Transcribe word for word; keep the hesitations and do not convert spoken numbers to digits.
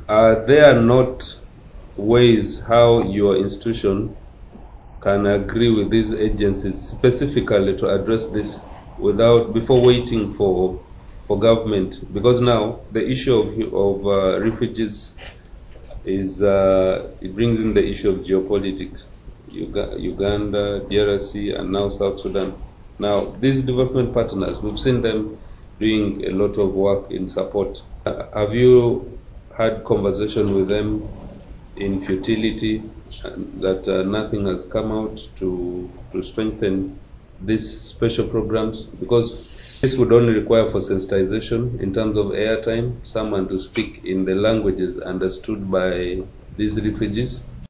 Are there not ways how your institution can agree with these agencies specifically to address this without before waiting for for government? Because now the issue of of uh, refugees is uh, it brings in the issue of geopolitics. Uga- Uganda, D R C, and now South Sudan. Now, these development partners, we've seen them doing a lot of work in support. Uh, have you had conversation with them in futility and that uh, nothing has come out to to strengthen these special programs? Because this would only require for sensitization in terms of airtime, someone to speak in the languages understood by these refugees,